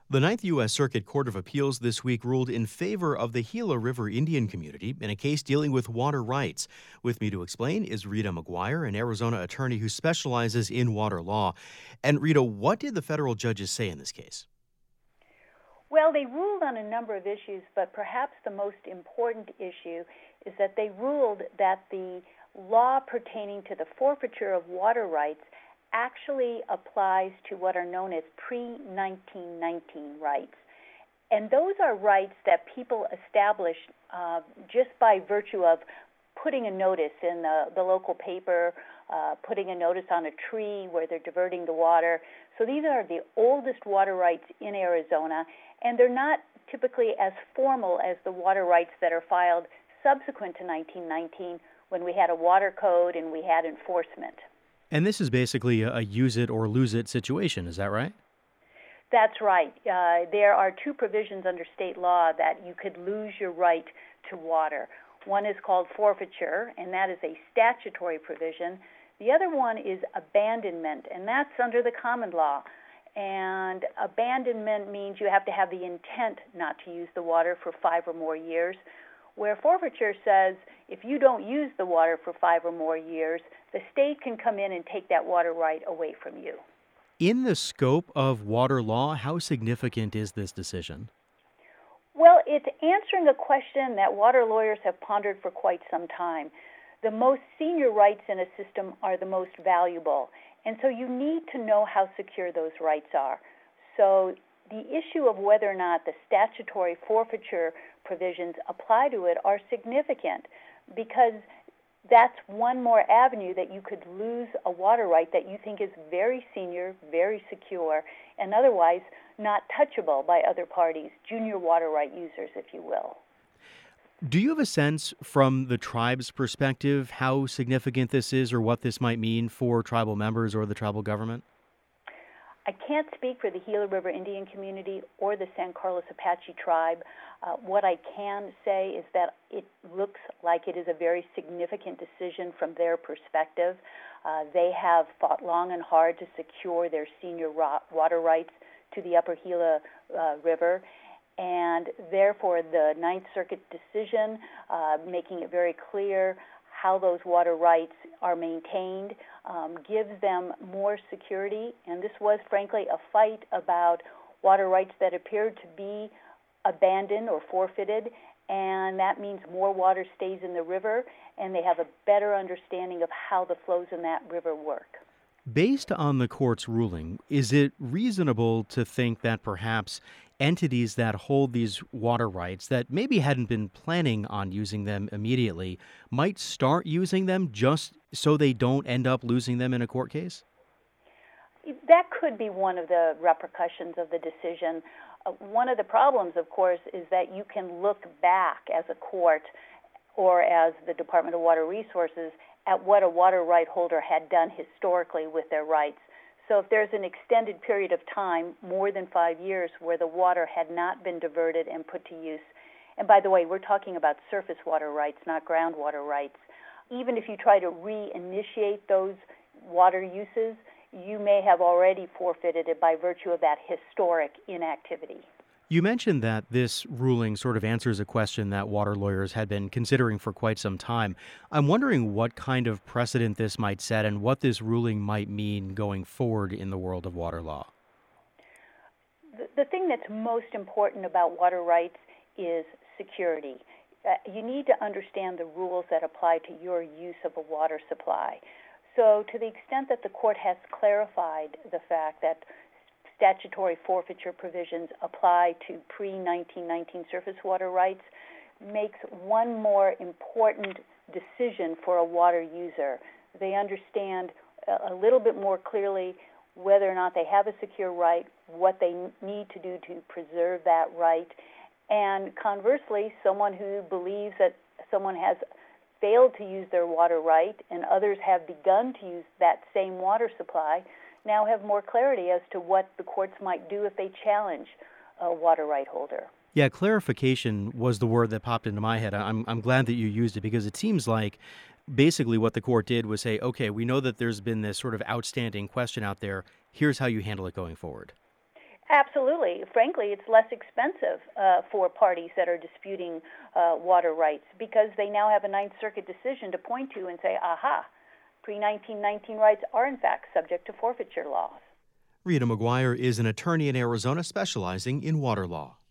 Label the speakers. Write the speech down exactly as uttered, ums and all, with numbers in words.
Speaker 1: The Ninth U S. Circuit Court of Appeals this week ruled in favor of the Gila River Indian community in a case dealing with water rights. With me to explain is Rita McGuire, an Arizona attorney who specializes in water law. And Rita, what did the federal judges say in this case?
Speaker 2: Well, they ruled on a number of issues, but perhaps the most important issue is that they ruled that the law pertaining to the forfeiture of water rights actually applies to what are known as pre nineteen nineteen rights. And those are rights that people establish uh, just by virtue of putting a notice in the, the local paper, uh, putting a notice on a tree where they're diverting the water. So these are the oldest water rights in Arizona, and they're not typically as formal as the water rights that are filed subsequent to nineteen nineteen when we had a water code and we had enforcement.
Speaker 1: And this is basically a use it or lose it situation, is that right?
Speaker 2: That's right. Uh, there are two provisions under state law that you could lose your right to water. One is called forfeiture, and that is a statutory provision. The other one is abandonment, and that's under the common law. And abandonment means you have to have the intent not to use the water for five or more years, where forfeiture says if you don't use the water for five or more years, the state can come in and take that water right away from you.
Speaker 1: In the scope of water law, how significant is this decision?
Speaker 2: Well, it's answering a question that water lawyers have pondered for quite some time. The most senior rights in a system are the most valuable, and so you need to know how secure those rights are. So the issue of whether or not the statutory forfeiture provisions apply to it are significant, because that's one more avenue that you could lose a water right that you think is very senior, very secure, and otherwise not touchable by other parties, junior water right users, if you will.
Speaker 1: Do you have a sense from the tribe's perspective how significant this is or what this might mean for tribal members or the tribal government?
Speaker 2: I can't speak for the Gila River Indian community or the San Carlos Apache tribe. Uh, what I can say is that it looks like it is a very significant decision from their perspective. Uh, they have fought long and hard to secure their senior ro- water rights to the Upper Gila uh, River, and therefore the Ninth Circuit decision, uh, making it very clear how those water rights are maintained, um, gives them more security. And this was, frankly, a fight about water rights that appeared to be abandoned or forfeited, and that means more water stays in the river, and they have a better understanding of how the flows in that river work.
Speaker 1: Based on the court's ruling, is it reasonable to think that perhaps entities that hold these water rights that maybe hadn't been planning on using them immediately might start using them just so they don't end up losing them in a court case?
Speaker 2: That could be one of the repercussions of the decision. Uh, one of the problems, of course, is that you can look back as a court or as the Department of Water Resources at what a water right holder had done historically with their rights. So if there's an extended period of time, more than five years, where the water had not been diverted and put to use, and by the way, we're talking about surface water rights, not groundwater rights. Even if you try to reinitiate those water uses, you may have already forfeited it by virtue of that historic inactivity.
Speaker 1: You mentioned that this ruling sort of answers a question that water lawyers had been considering for quite some time. I'm wondering what kind of precedent this might set and what this ruling might mean going forward in the world of water law.
Speaker 2: The, the thing that's most important about water rights is security. Uh, you need to understand the rules that apply to your use of a water supply. So to the extent that the court has clarified the fact that statutory forfeiture provisions apply to pre nineteen nineteen surface water rights, makes one more important decision for a water user. They understand a little bit more clearly whether or not they have a secure right, what they need to do to preserve that right, and conversely, someone who believes that someone has failed to use their water right and others have begun to use that same water supply now have more clarity as to what the courts might do if they challenge a water right holder.
Speaker 1: Yeah, clarification was the word that popped into my head. I'm I'm glad that you used it because it seems like basically what the court did was say, okay, we know that there's been this sort of outstanding question out there. Here's how you handle it going forward.
Speaker 2: Absolutely. Frankly, it's less expensive uh, for parties that are disputing uh, water rights because they now have a Ninth Circuit decision to point to and say, aha, pre nineteen nineteen rights are in fact subject to forfeiture laws.
Speaker 1: Rita McGuire is an attorney in Arizona specializing in water law.